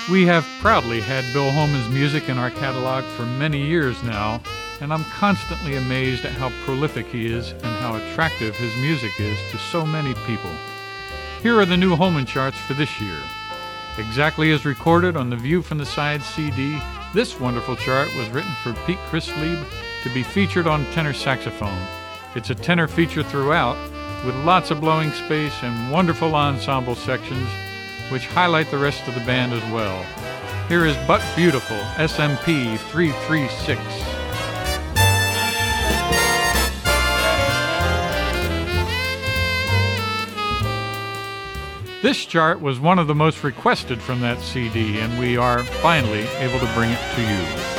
We have proudly had Bill Holman's music in our catalog for many years now, and I'm constantly amazed at how prolific he is and how attractive his music is to so many people. Here are the new Holman charts for this year. Exactly as recorded on the View from the Side CD, this wonderful chart was written for Pete Christlieb to be featured on tenor saxophone. It's a tenor feature throughout, with lots of blowing space and wonderful ensemble sections, which highlight the rest of the band as well. Here is But Beautiful, SMP 336. This chart was one of the most requested from that CD, and we are finally able to bring it to you.